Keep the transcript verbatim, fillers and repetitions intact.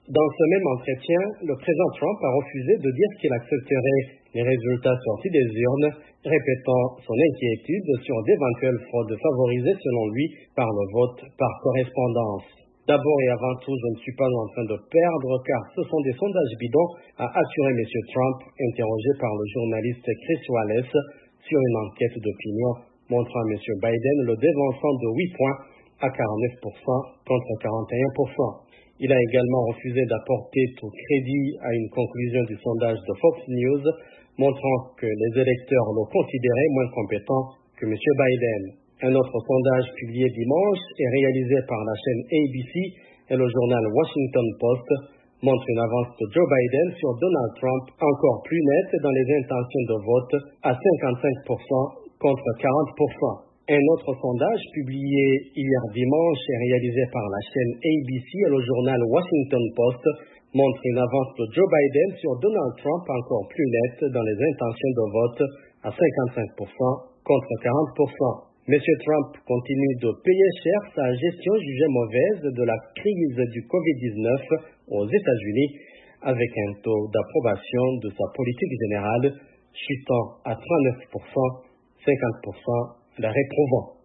Dans ce même entretien, le président Trump a refusé de dire qu'il accepterait les résultats sortis des urnes, répétant son inquiétude sur d'éventuelles fraudes favorisées selon lui par le vote par correspondance. D'abord et avant tout, je ne suis pas en train de perdre car ce sont des sondages bidons, a assuré M. Trump, interrogé par le journaliste Chris Wallace sur une enquête d'opinion montrant M. Biden le devançant de huit points à quarante-neuf pour cent contre quarante et un pour cent. Il a également refusé d'apporter tout crédit à une conclusion du sondage de Fox News montrant que les électeurs le considéraient moins compétent que M. Biden. Un autre sondage publié dimanche et réalisé par la chaîne A B C et le journal Washington Post montre une avance de Joe Biden sur Donald Trump encore plus nette dans les intentions de vote à cinquante-cinq pour cent contre quarante pour cent. Un autre sondage publié hier dimanche et réalisé par la chaîne A B C et le journal Washington Post montre une avance de Joe Biden sur Donald Trump encore plus nette dans les intentions de vote à cinquante-cinq pour cent contre quarante pour cent. M. Trump continue de payer cher sa gestion jugée mauvaise de la crise du covid dix-neuf aux États-Unis avec un taux d'approbation de sa politique générale chutant à trente-neuf pour cent, cinquante pour cent la réprouvant.